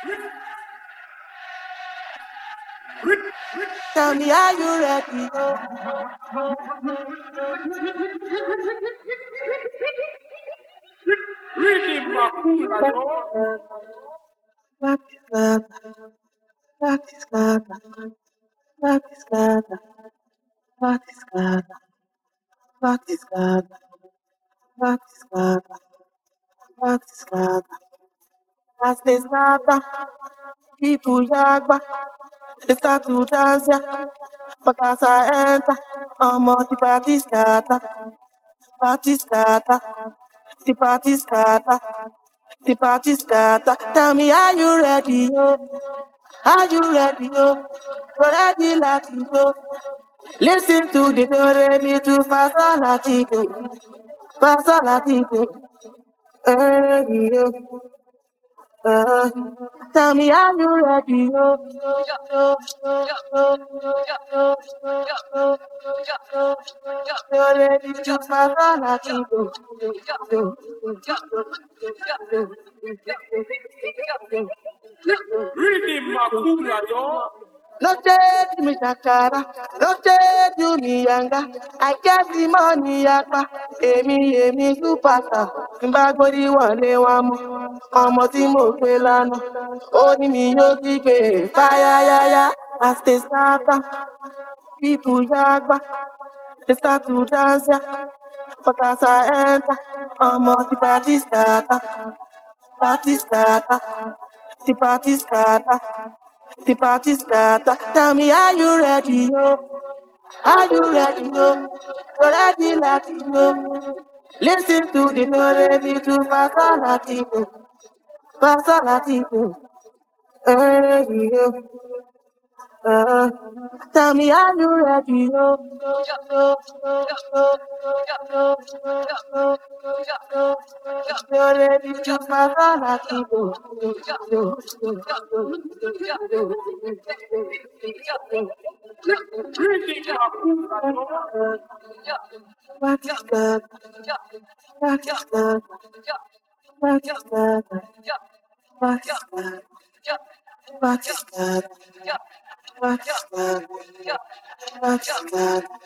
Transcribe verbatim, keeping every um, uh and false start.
Tell me, are you ready? Oh, what is God? What is God? What is God? What is God? What is God? What is God? What is God? As they scatter, people yagba, they start to dance, yeah. But as I enter, I'm on the party scatter, party scatter, the party scatter, the party scatter. Tell me, are you ready, yo? Are you ready, yo? Ready, like you go. Listen to the ready to fast on a ticket, fast on a ticket. Ready, yo. Uh, tell me, are you ready? Oh, oh, oh, oh, oh, oh, oh, oh, you're ready to pass on a people. No change me shakara, no change me yanga. I get the money yapa. Èmi èmi superstar. Tí n bá gbórí wọlé wọn mú. Ọmọ tí mo gbé lánàá. Ó ní mi yóò kígbe fáyáyáyá. As they start, people yagba. They start to dance ya. But as I enter, ọmọ tí party starter. Party starter. The party starter. The party starter. Tell me, are you ready, yo? Are you ready, yo? So ready, like you know. Listen to the no ready to Fasolatico. Fasolatico. Ready, yo. Uh, tell me, are you ready, yo? You're ready to Fasolatico. What is God? What is God? What is God? What is God? What is God? What is God? What is God?